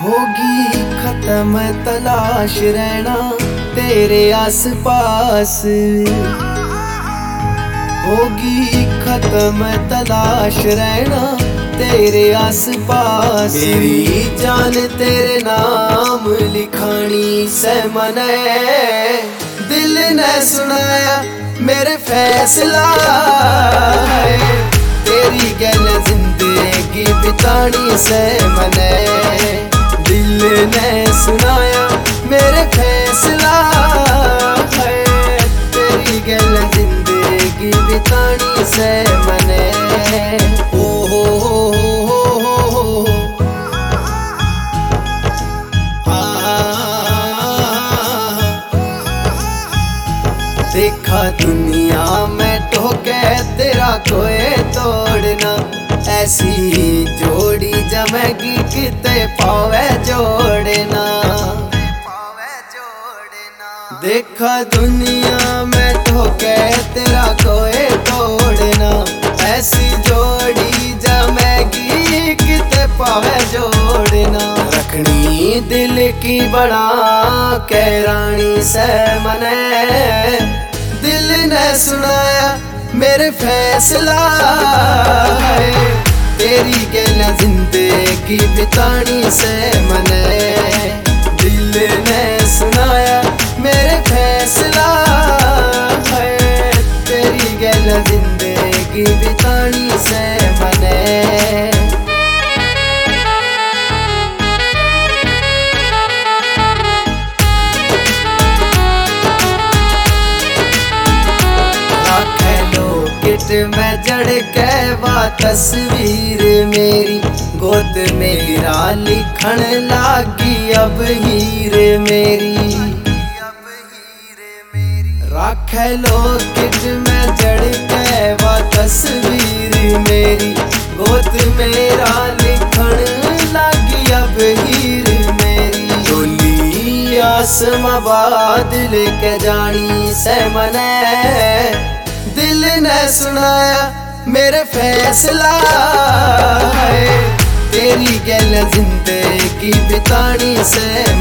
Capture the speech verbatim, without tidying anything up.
होगी खत्म तलाश रहना तेरे आस पास, होगी खत्म तलाश रहना तेरे आस पास। मेरी जान तेरे नाम लिखानी से मने, दिल ने सुनाया मेरे फैसला है। तेरी गल जिंदगी बितानी से मने, दिल ने सुनाया मेरे फैसला है। तेरी गल जिंदगी बितानी से मने। ओ हो हो हो हो हो देखा दुनिया में ठोके तेरा कोई तोड़ना, ऐसी जोड़ी जमेगी किते पावे जोड़ना। देखा दुनिया में ठोके तेरा कोई तोड़ना, ऐसी जोड़ी जमेगी किते पावे जोड़ना। रखनी दिल की बड़ा कैरानी से मने, दिल ने सुनाया मेरे फैसला है। तेरी गल जिंदगी बितानी से मने, दिल ने सुनाया मेरे फैसला है। तेरी गल जिंदगी बितानी से मने। मैं जड़ के वा तस्वीर मेरी, गोद मेरा लिखण लागी अब हीर मेरी। राख लो किट में जड़ के वा तस्वीर मेरी, गोद मेरा लिखण लागी अब हीर मेरी। डोली आसमां बादल के जानी से मने, दिल ने सुनाया मेरे फैसला है। तेरी गल जिंदगी बितानी से